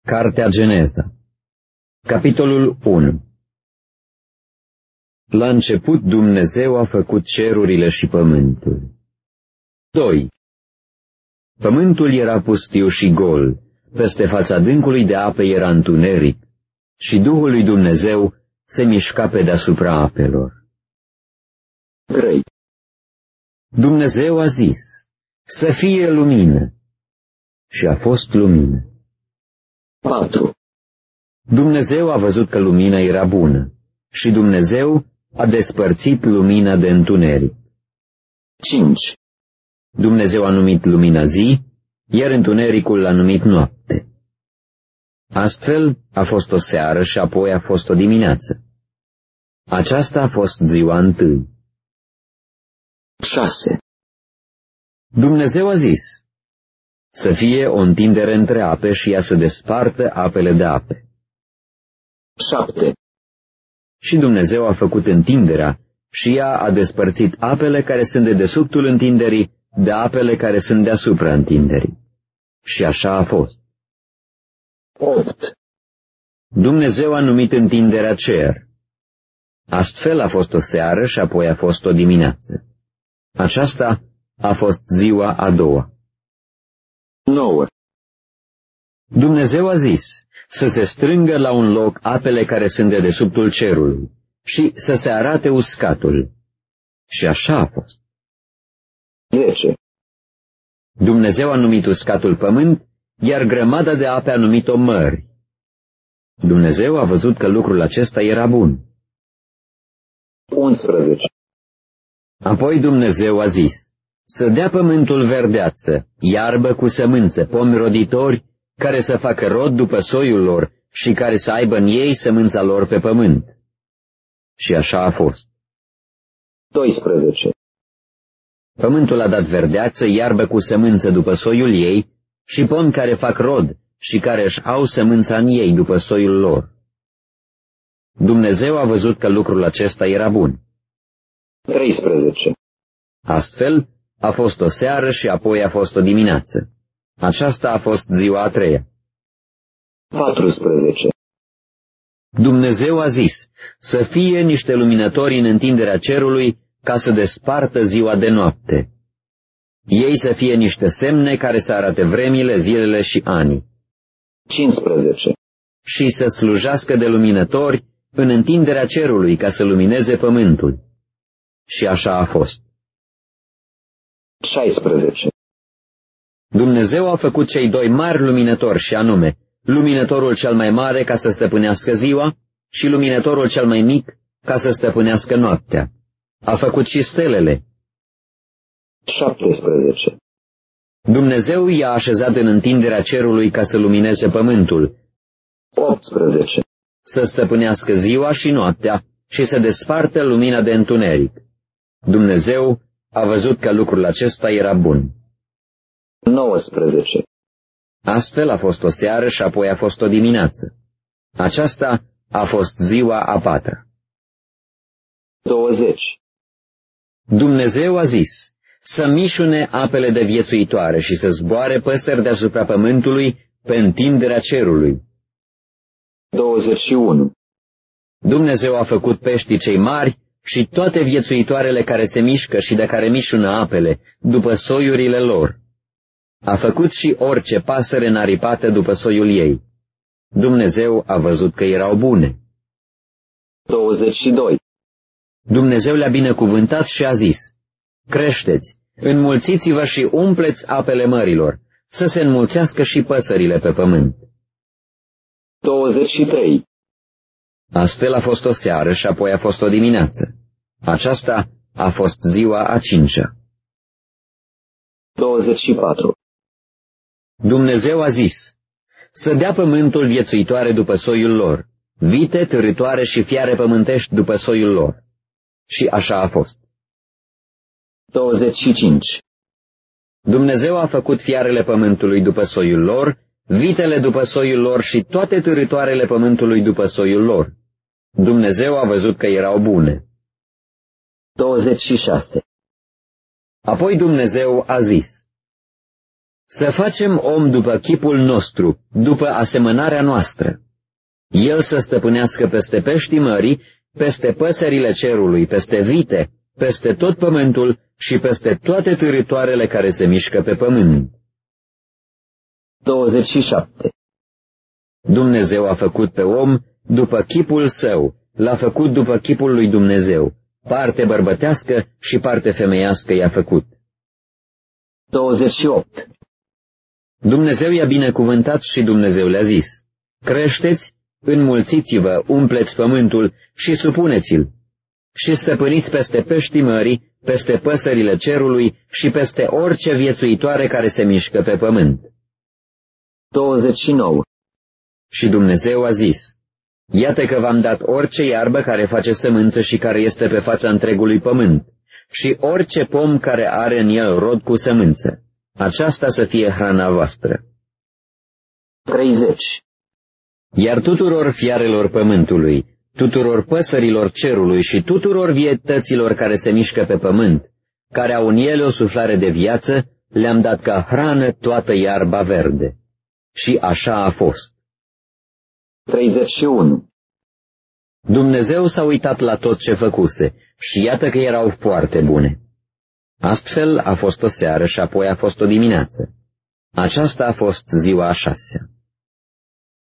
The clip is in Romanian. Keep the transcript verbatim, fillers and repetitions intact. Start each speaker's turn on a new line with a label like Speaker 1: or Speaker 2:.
Speaker 1: Cartea Geneza, capitolul unu. La început Dumnezeu a făcut cerurile și pământul. doi. Pământul era pustiu și gol, peste fața adâncului de ape era întuneric, și Duhul lui Dumnezeu se mișca pe deasupra apelor. trei. Dumnezeu a zis, să fie lumină, și a fost lumină. patru. Dumnezeu a văzut că lumina era bună și Dumnezeu a despărțit lumina de întuneric. cinci. Dumnezeu a numit lumina zi, iar întunericul l-a numit noapte. Astfel a fost o seară și apoi a fost o dimineață. Aceasta a fost ziua întâi. șase. Dumnezeu a zis, să fie o întindere între ape și ea să despartă apele de ape. șapte. Și Dumnezeu a făcut întinderea și ea a despărțit apele care sunt de dedesubtul întinderii de apele care sunt deasupra întinderii. Și așa a fost. opt. Dumnezeu a numit întinderea cer. Astfel a fost o seară și apoi a fost o dimineață. Aceasta a fost ziua a doua. nouă. Dumnezeu a zis să se strângă la un loc apele care sunt de dedesubtul cerului și să se arate uscatul. Și așa a fost. zece. Dumnezeu a numit uscatul pământ, iar grămada de ape a numit-o mări. Dumnezeu a văzut că lucrul acesta era bun. unsprezece. Apoi Dumnezeu a zis, să dea pământul verdeață, iarbă cu sămânță, pomi roditori, care să facă rod după soiul lor și care să aibă în ei sămânța lor pe pământ. Și așa a fost. doisprezece. Pământul a dat verdeață, iarbă cu sămânță după soiul ei și pomi care fac rod și care își au sămânța în ei după soiul lor. Dumnezeu a văzut că lucrul acesta era bun. treisprezece. Astfel a fost o seară și apoi a fost o dimineață. Aceasta a fost ziua a treia. paisprezece. Dumnezeu a zis să fie niște luminători în întinderea cerului ca să despartă ziua de noapte. Ei să fie niște semne care să arate vremile, zilele și anii. cincisprezece. Și să slujească de luminători în întinderea cerului ca să lumineze pământul. Și așa a fost. șaisprezece. Dumnezeu a făcut cei doi mari luminători și anume, luminătorul cel mai mare ca să stăpânească ziua și luminătorul cel mai mic ca să stăpânească noaptea. A făcut și stelele. șaptesprezece. Dumnezeu i-a așezat în întinderea cerului ca să lumineze pământul. optsprezece. Să stăpânească ziua și noaptea și să despartă lumina de întuneric. Dumnezeu a văzut că lucrul acesta era bun. nouăsprezece. Astfel a fost o seară și apoi a fost o dimineață. Aceasta a fost ziua a patra. douăzeci. Dumnezeu a zis să mișune apele de viețuitoare și să zboare păsări deasupra pământului pe întinderea cerului. douăzeci și unu. Dumnezeu a făcut peștii cei mari și toate viețuitoarele care se mișcă și de care mișună apele, după soiurile lor. A făcut și orice pasăre înaripată după soiul ei. Dumnezeu a văzut că erau bune. douăzeci și doi. Dumnezeu le-a binecuvântat și a zis, creșteți, înmulțiți-vă și umpleți apele mărilor, să se înmulțească și păsările pe pământ. douăzeci și trei. Astfel a fost o seară și apoi a fost o dimineață. Aceasta a fost ziua a cincea. douăzeci și patru. Dumnezeu a zis să dea pământul viețuitoare după soiul lor, vite, târâtoare și fiare pământești după soiul lor. Și așa a fost. douăzeci și cinci. Dumnezeu a făcut fiarele pământului după soiul lor, vitele după soiul lor și toate târâtoarele pământului după soiul lor. Dumnezeu a văzut că erau bune. douăzeci și șase. Apoi Dumnezeu a zis Să facem om după chipul nostru, după asemănarea noastră. El să stăpânească peste peștii mării, peste păsările cerului, peste vite, peste tot pământul și peste toate târâtoarele care se mișcă pe pământ. douăzeci și șapte. Dumnezeu a făcut pe om după chipul său, l-a făcut după chipul lui Dumnezeu, parte bărbătească și parte femeiască i-a făcut. douăzeci și opt. Dumnezeu i-a binecuvântat și Dumnezeu le-a zis: creșteți, înmulțiți-vă, umpleți pământul și supuneți-l, și stăpâniți peste peștii mării, peste păsările cerului și peste orice viețuitoare care se mișcă pe pământ. douăzeci și nouă. Și Dumnezeu a zis: iată că v-am dat orice iarbă care face sămânță și care este pe fața întregului pământ, și orice pom care are în el rod cu sămânță. Aceasta să fie hrana voastră. treizeci. Iar tuturor fiarelor pământului, tuturor păsărilor cerului și tuturor vietăților care se mișcă pe pământ, care au în ele o suflare de viață, le-am dat ca hrană toată iarba verde. Și așa a fost. treizeci și unu. Dumnezeu s-a uitat la tot ce făcuse și iată că erau foarte bune. Astfel a fost o seară și apoi a fost o dimineață. Aceasta a fost ziua a șasea.